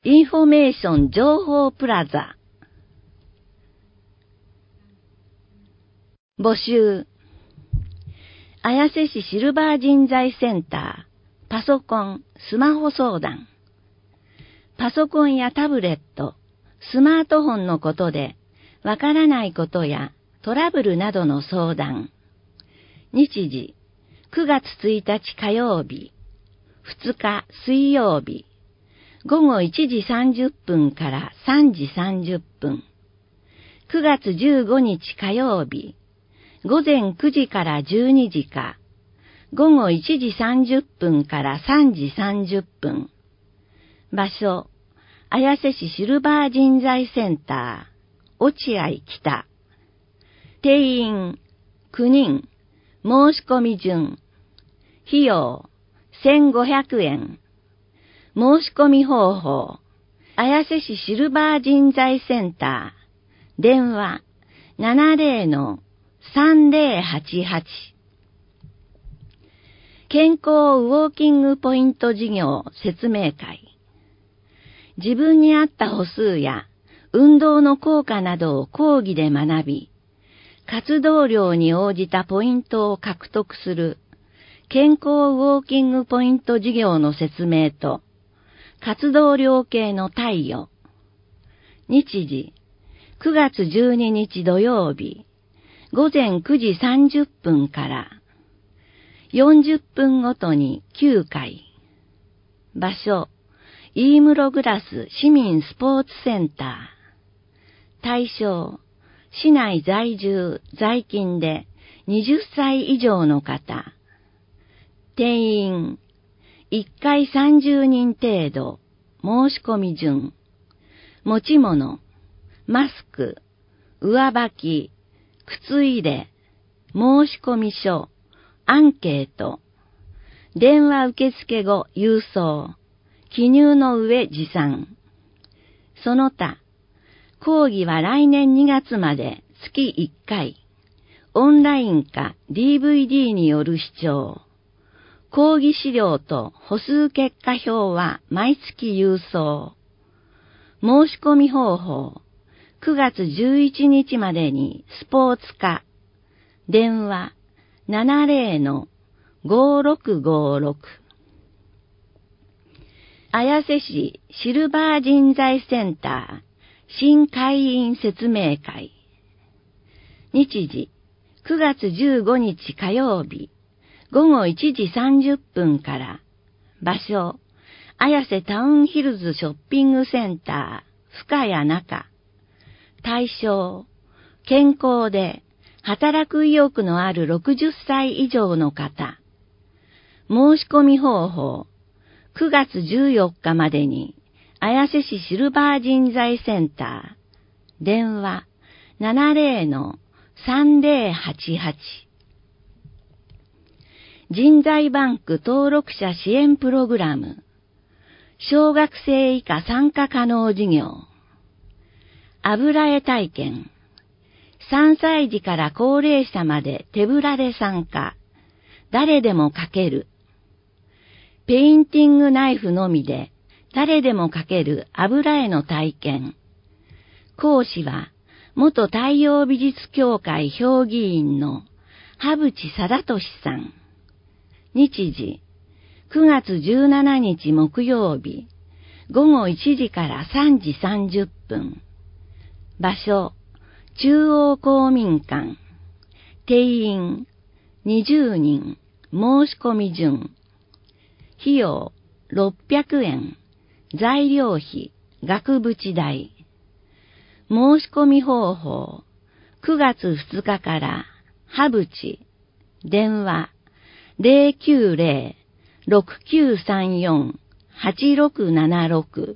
インフォメーション情報プラザ。募集。綾瀬市シルバー人材センター、パソコン、スマホ相談。パソコンやタブレット、スマートフォンのことで、わからないことやトラブルなどの相談。日時、9月1日火曜日、2日水曜日、午後1時30分から3時30分。9月15日火曜日、午前9時から12時か、午後1時30分から3時30分。場所、綾瀬市シルバー人材センター、落合北。定員、9人、申し込み順。費用、1500円。申し込み方法、綾瀬市シルバー人材センター、電話 70-3088。健康ウォーキングポイント事業説明会。自分に合った歩数や運動の効果などを講義で学び、活動量に応じたポイントを獲得する健康ウォーキングポイント事業の説明と、活動量計の貸与。日時、9月12日土曜日、午前9時30分から、40分ごとに9回。場所、飯室グラス市民スポーツセンター。対象、市内在住、在勤で20歳以上の方。定員、1回30人程度、申し込み順。持ち物、マスク、上履き、靴入れ、申し込み書、アンケート。電話受付後郵送。記入の上持参。その他、講義は来年2月まで月1回。オンラインか DVD による視聴。講義資料と歩数結果表は毎月郵送。申し込み方法、9月11日までにスポーツ課。電話 70-5656。綾瀬市シルバー人材センター新会員説明会。日時、9月15日火曜日。午後1時30分から、場所、綾瀬タウンヒルズショッピングセンター、深谷中。対象、健康で働く意欲のある60歳以上の方。申し込み方法、9月14日までに、綾瀬市シルバー人材センター、電話 70-3088。人材バンク登録者支援プログラム。小学生以下参加可能事業。油絵体験。3歳児から高齢者まで手ぶらで参加。誰でも描ける。ペインティングナイフのみで誰でも描ける油絵の体験。講師は元太陽美術協会評議員の羽渕貞俊さん。日時、9月17日木曜日、午後1時から3時30分。場所、中央公民館。定員、20人、申し込み順。費用、600円。材料費、額縁代。申し込み方法、9月2日から、羽渕、電話、090-6934-8676。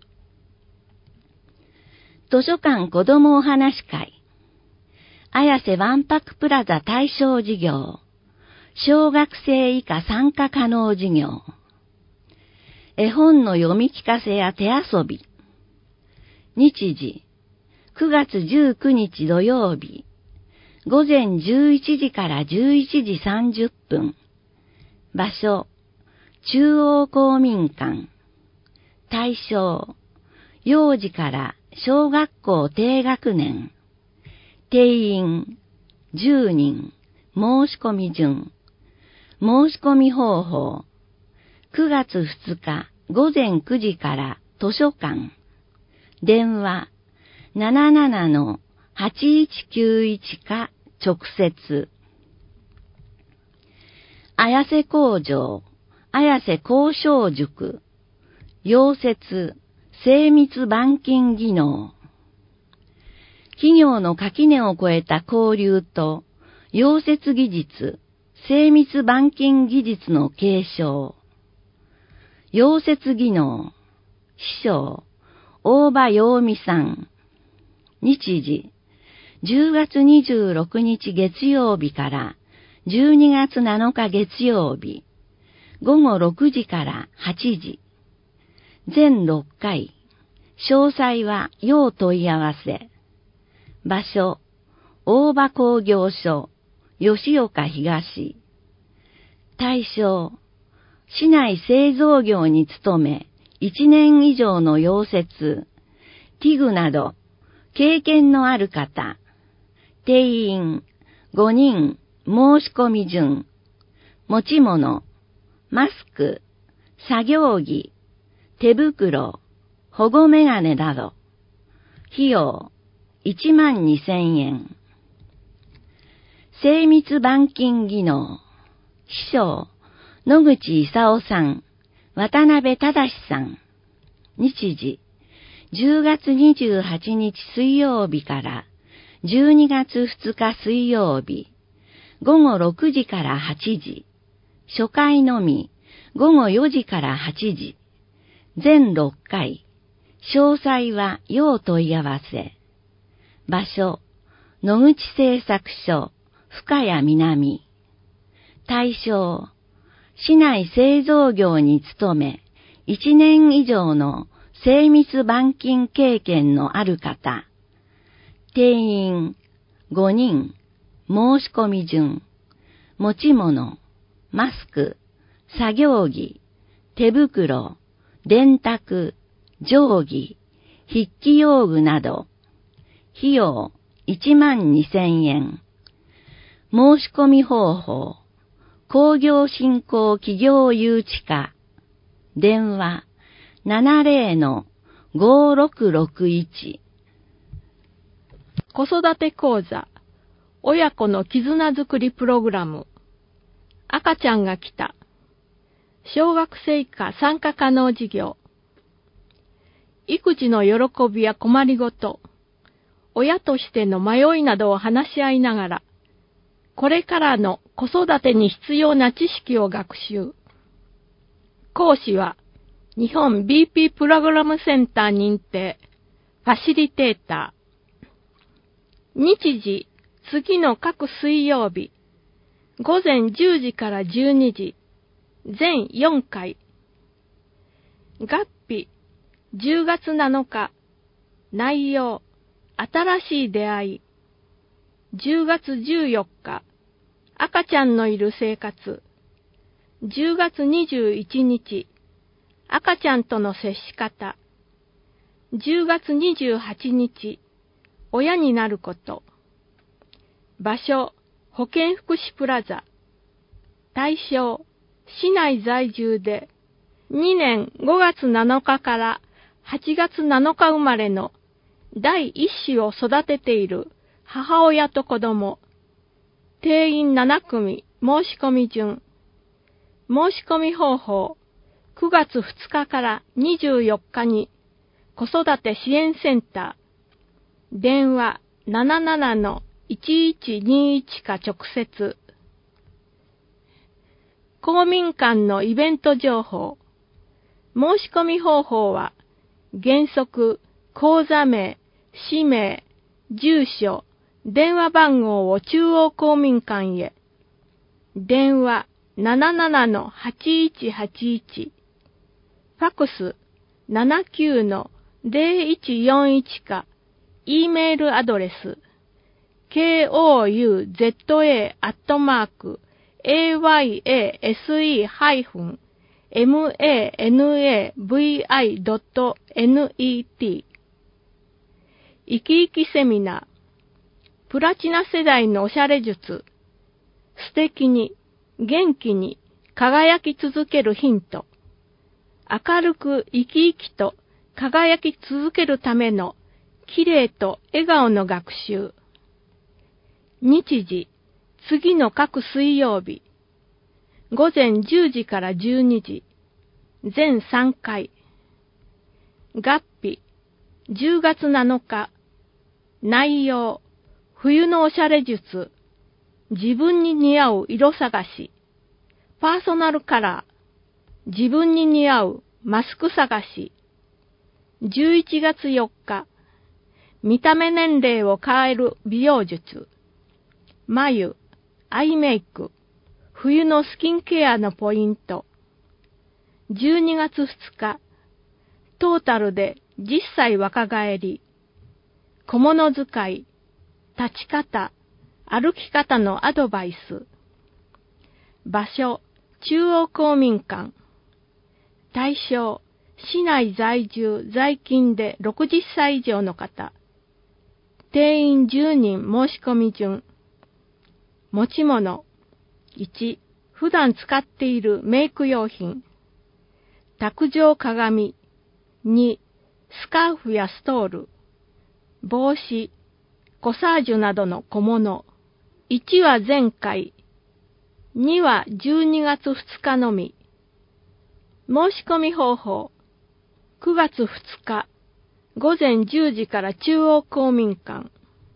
図書館子どもお話会。綾瀬わんぱくプラザ対象事業。小学生以下参加可能事業。絵本の読み聞かせや手遊び。日時、9月19日土曜日。午前11時から11時30分。場所、中央公民館。対象、 幼児から小学校低学年、定員10人、申し込み順、申し込み方法、9月2日午前9時から図書館、電話77-8191か直接。綾瀬工場、綾瀬交渉塾、溶接、精密板金技能。企業の垣根を越えた交流と、溶接技術、精密板金技術の継承。溶接技能、師匠、大場陽美さん。日時、10月26日月曜日から12月7日月曜日、午後6時から8時。全6回。詳細は要問い合わせ。場所、大場工業所、吉岡東。対象、市内製造業に勤め、1年以上の溶接、ティグなど、経験のある方。定員、5人、申し込み順。持ち物、マスク、作業着、手袋、保護メガネなど。費用、12,000円。精密板金技能。師匠、野口勲さん、渡辺忠さん。日時、10月28日水曜日から12月2日水曜日、午後6時から8時。初回のみ、午後4時から8時。全6回。詳細は要問い合わせ。場所、野口製作所、深谷南。対象、市内製造業に勤め、1年以上の精密板金経験のある方。定員、5人、申し込み順。持ち物、マスク、作業着、手袋、電卓、定規、筆記用具など。費用、12,000円。申し込み方法、工業振興企業誘致課。電話、70-5661。 子育て講座、親子の絆づくりプログラム。赤ちゃんが来た。小学生以下参加可能事業。育児の喜びや困りごと、親としての迷いなどを話し合いながら、これからの子育てに必要な知識を学習。講師は、日本 BP プログラムセンター認定、ファシリテーター。日時、次の各水曜日、午前10時から12時、全4回。月日、10月7日。内容、新しい出会い。10月14日。赤ちゃんのいる生活。10月21日。赤ちゃんとの接し方。10月28日。親になること。場所、保健福祉プラザ。対象、市内在住で、2年5月7日から8月7日生まれの第一子を育てている母親と子供。定員7組、申し込み順。申し込み方法、9月2日から24日に子育て支援センター。電話77-1121か直接。公民館のイベント情報。申し込み方法は、原則、口座名、氏名、住所、電話番号を中央公民館へ。電話77-8181。ファクス79-0141か、E メールアドレス、kouza@ayase- manavi.net。生き生きセミナー。プラチナ世代のおしゃれ術。素敵に、元気に、輝き続けるヒント。明るく生き生きと輝き続けるための綺麗と笑顔の学習。日時、次の各水曜日。午前10時から12時。全3回。合日、10月7日。内容、冬のおしゃれ術。自分に似合う色探し。パーソナルカラー。自分に似合うマスク探し。11月4日。見た目年齢を変える美容術。眉、アイメイク。冬のスキンケアのポイント。12月2日。トータルで10歳若返り。小物使い。立ち方。歩き方のアドバイス。場所、中央公民館。対象、市内在住在勤で60歳以上の方。定員10人申し込み順。持ち物。1、普段使っているメイク用品。卓上鏡。2、スカーフやストール。帽子。コサージュなどの小物。1は前回。2は12月2日のみ。申し込み方法。9月2日。午前10時から中央公民館。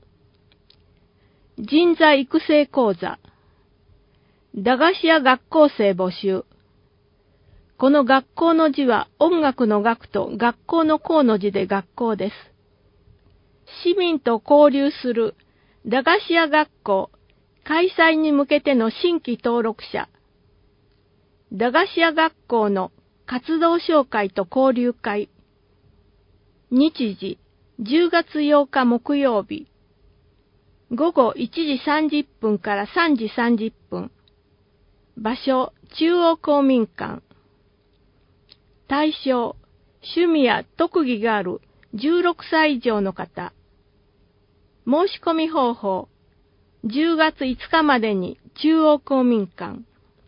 人材育成講座。駄菓子屋学校生募集。この学校の字は音楽の学と学校の校の字で学校です。市民と交流する駄菓子屋学校開催に向けての新規登録者。駄菓子屋学校の活動紹介と交流会。日時、10月8日木曜日。午後1時30分から3時30分。場所、中央公民館。対象、趣味や特技がある16歳以上の方。申し込み方法。10月5日までに中央公民館。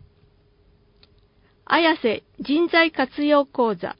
綾瀬人材活用講座。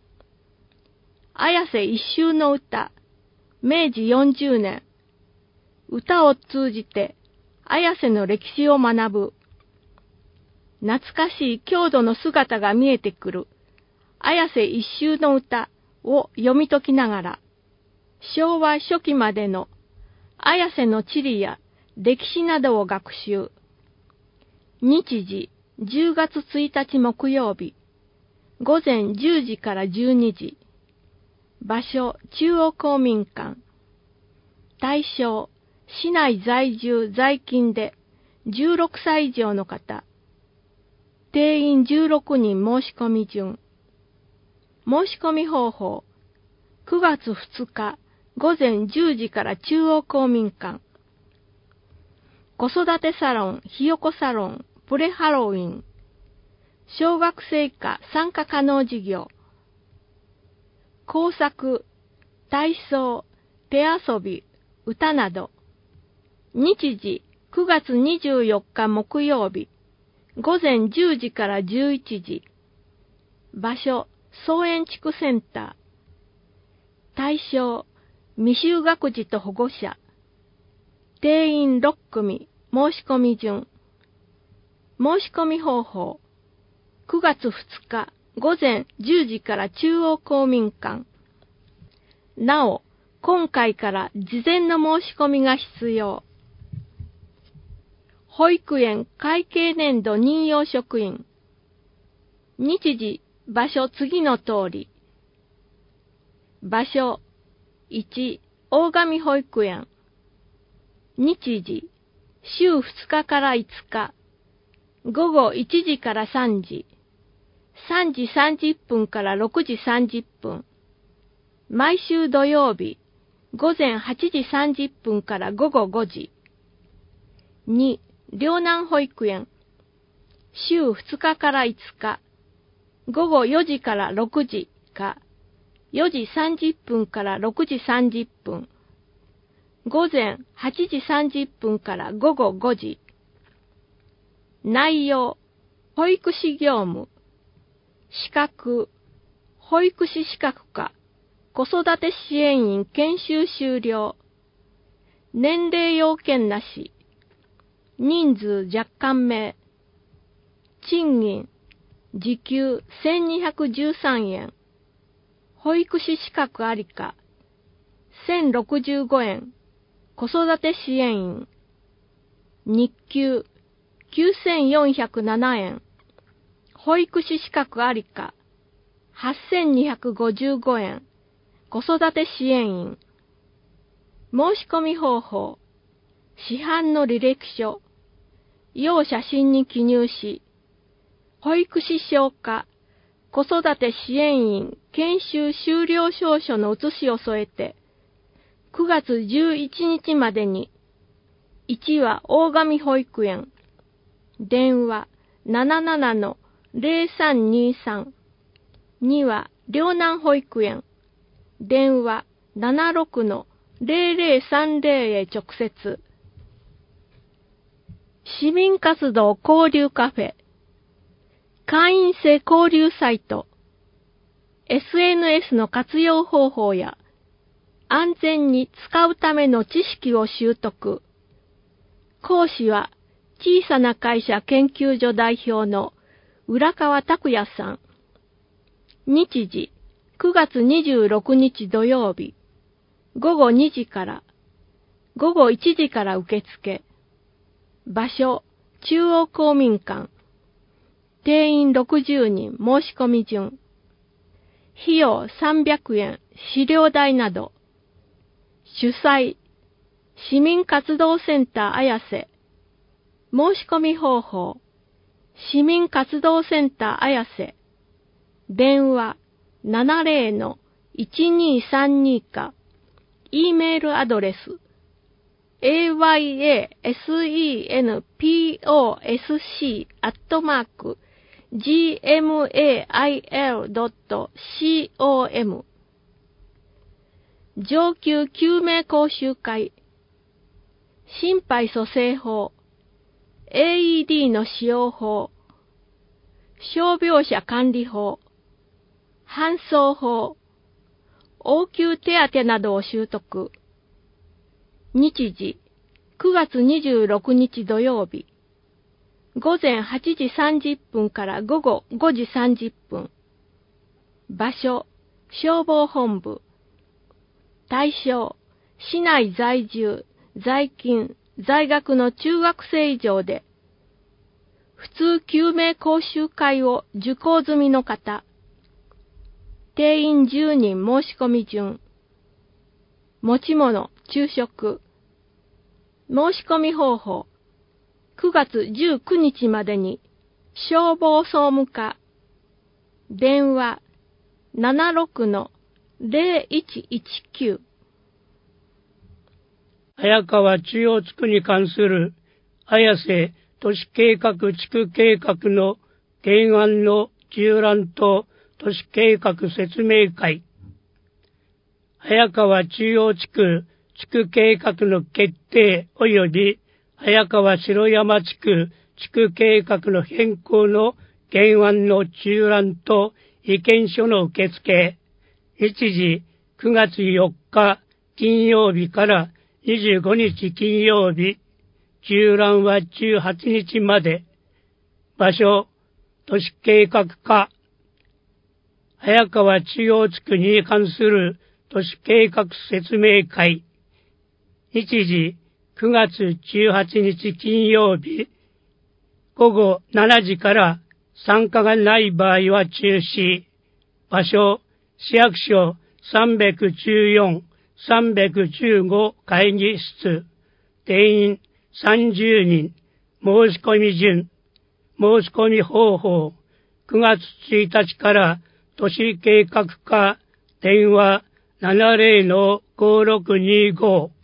綾瀬一周の歌。明治40年。歌を通じて綾瀬の歴史を学ぶ。懐かしい郷土の姿が見えてくる。綾瀬一周の歌を読み解きながら、昭和初期までの綾瀬の地理や歴史などを学習。日時、10月1日木曜日。午前10時から12時。場所、中央公民館。対象、市内在住在勤で16歳以上の方。定員16人申し込み順。申し込み方法。9月2日午前10時から中央公民館。子育てサロン、ひよこサロン、プレハロウィン。小学生以下参加可能事業。工作、体操、手遊び、歌など。日時、9月24日木曜日。午前10時から11時。場所、草園地区センター。対象、未就学児と保護者。定員6組、申し込み順。申し込み方法。9月2日午前10時から中央公民館。なお、今回から事前の申し込みが必要。保育園会計年度任用職員。日時、場所次の通り。場所、1、大神保育園。日時、週2日から5日。午後1時から3時。3時30分から6時30分。毎週土曜日、午前8時30分から午後5時。2、両南保育園。週2日から5日。 午後4時から6時か、4時30分から6時30分。午前8時30分から午後5時。内容、保育士業務。資格、保育士資格か、子育て支援員研修終了。年齢要件なし。人数若干名。賃金、時給1213円。保育士資格ありか。1065円。子育て支援員。日給、9407円。保育士資格ありか。8255円。子育て支援員。申し込み方法。市販の履歴書。要写真に記入し、保育士証か、子育て支援員研修終了証書の写しを添えて、9月11日までに、1は大上保育園、電話 77-0323、2は両南保育園、電話 76-0030 へ直接。市民活動交流カフェ、会員制交流サイト、SNS の活用方法や安全に使うための知識を習得。講師は小さな会社研究所代表の浦川拓也さん。日時9月26日土曜日、午後2時から午後1時から受付。場所、中央公民館。定員60人申し込み順。費用300円、資料代など。主催、市民活動センター綾瀬。申し込み方法、市民活動センター綾瀬。電話 70-1232 か。E メールアドレス、ayasenpos@gmail.com。上級救命講習会。心肺蘇生法、AED の使用法、傷病者管理法、搬送法、応急手当などを習得。日時、9月26日土曜日、午前8時30分から午後5時30分。場所、消防本部。対象、市内在住、在勤、在学の中学生以上で、普通救命講習会を受講済みの方。定員10人申し込み順。持ち物、昼食。申し込み方法。9月19日までに、消防総務課。電話 76-0119。 早川中央地区に関する綾瀬都市計画地区計画の原案の縦覧と都市計画説明会。早川中央地区地区計画の決定及び早川城山地区地区計画の変更の原案の縦覧と意見書の受付。日時9月4日金曜日から25日金曜日。縦覧は18日まで。場所、都市計画課。早川中央地区に関する都市計画説明会。日時、9月18日金曜日。午後7時から参加がない場合は中止。場所、市役所314、315会議室。定員30人。申し込み順。申し込み方法。9月1日から都市計画課。電話 70-5625